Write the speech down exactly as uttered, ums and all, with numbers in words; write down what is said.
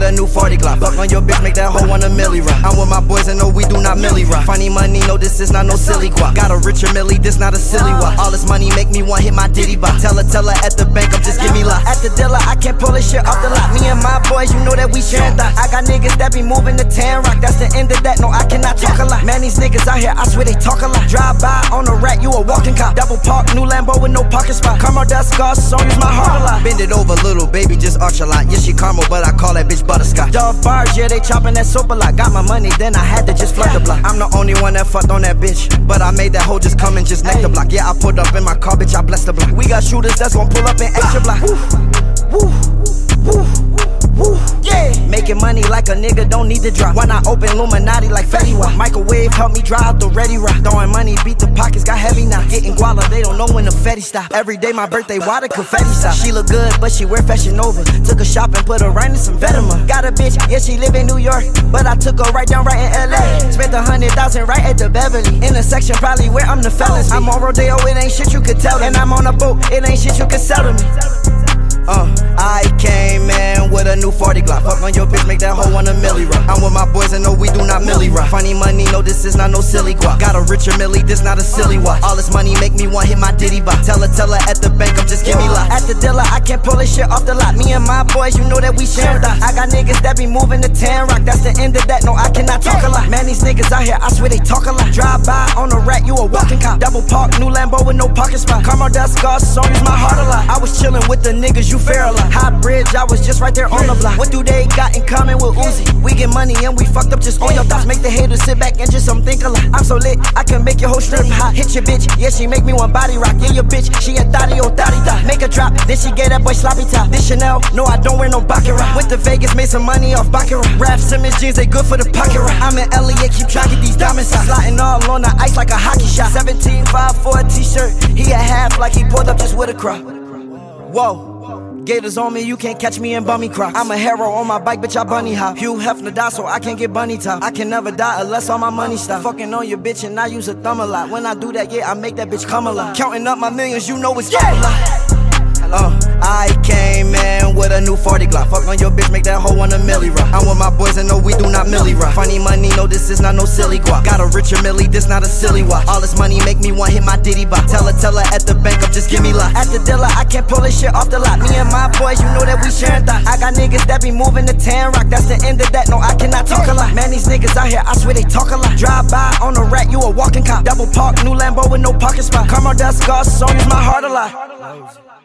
a new forty Glock. Fuck on your bitch, make that hoe want a milli rock. I'm with my boys and no, we do not milli rock. Funny money, no, this is not no silly guap. Got a richer milli, this not a silly walk. All this money make me want hit my Diddy bop. Tell her, tell her at the bank, I'm just give me lots. At the dealer, I can't pull this shit off the lot. Me and my boys, you know that we sharing thoughts. I got niggas that be moving to Tan Rock. That's the end of that, no, I cannot talk a lot. Man, these niggas out here, I swear they talk a lot. Drive by on a rat, you a walking cop. Double park, new Lambo with no parking spot. Caramel dust scars, so use my heart a lot. Bend it over, little baby, just arch a lot. Yeah, she caramel, but I call that bitch butterscotch. Dove bars, yeah, they chopping that soap a lot. Got my money, then I had to just flood the block. I'm the only one that fucked on that bitch, but I made that hoe just come and just neck the block. Yeah, I pulled up in my car, bitch, I blessed the block. We got shooters that's gon' pull up in extra block. Woo, woo, woo, woo, yeah. Making money like a nigga don't need to drop. Why not open Illuminati like Fetty Wap? Microwave help me dry out the ready rock. Throwing money, beat the pockets, got heavy now. Getting guala, they don't know when the Fetty stop. Every day my birthday, water confetti stop. She look good, but she wear Fashion Nova. Took her shopping, put her right in some Vetements. Got a bitch, yeah, she live in New York, but I took her right down right in L A. Spent a hundred thousand right at the Beverly. In a section probably where I'm the fellas. I'm on Rodeo, it ain't shit you could tell me. And I'm on a boat, it ain't shit you could sell to me. Uh, I came in with a new forty Glock. Fuck on your bitch, make that hoe want a milli rock. I'm with my boys and no, we do not milli rock. Funny money, no, this is not no silly guap. Got a richer milli, this not a silly walk. All this money make me want hit my Diddy bop. Tell her, tell her at the bank, I'm just give me lots. At the dealer, I can't pull this shit off the lot. Me and my boys, you know that we sharing thoughts. I got niggas that be moving to Tan Rock. That's the end of that, no, I cannot talk a lot. Man, these niggas out here, I swear they talk a lot. Drive by on a rat, you a walking cop. Double park, new Lambo with no parking spot. Caramel dust scars, so use my heart a lot. I was chillin' with the niggas, you fair a lot. High bridge, I was just right there on the block. What do they got in common with Uzi? We get money and we fucked up just on your thoughts. Make the haters sit back and just some think a lot. I'm so lit, I can make your whole strip hot. Hit your bitch, yeah, she make me one body rock. Yeah, your bitch, she a thotty, oh thotty thot. Make her drop, then she get that boy sloppy top. This Chanel, no, I don't wear no Baccarat. Went to Vegas, made some money off Baccarat. Raf Simmons jeans, they good for the pocket rock. I'm in L A, keep trying to get these diamonds out. Sliding all on the ice like a hockey shot. seventeen five for a t-shirt, he a half like he pulled up just with a crop. Whoa. Gators on me, you can't catch me in bummy crocs. I'm a hero on my bike, bitch, I bunny hop. Hugh Hefner die, so I can't get bunny top. I can never die unless all my money stop. Fucking on your bitch and I use a thumb a lot. When I do that, yeah, I make that bitch come alive. Counting up my millions, you know it's yeah. a lot. Uh, I came in with a new forty Glock. Fuck on your bitch, make that hoe want a milli rock. I'm with my boys and no, we do not milli rock. Funny money, no, this is not no silly guap. Got a richer milli, this not a silly walk. All this money make me want hit my Diddy bop. Tell her, tell her at the bank, I'm just give me lots. At the dealer, I can't pull this shit off the lot. Me and my boys, you know that we sharing thoughts. I got niggas that be moving to Tan Rock. That's the end of that, no, I cannot talk a lot. Man, these niggas out here, I swear they talk a lot. Drive by on a rat, you a walking cop. Double park, new Lambo with no parking spot. Caramel dust scars, so use my heart a lot.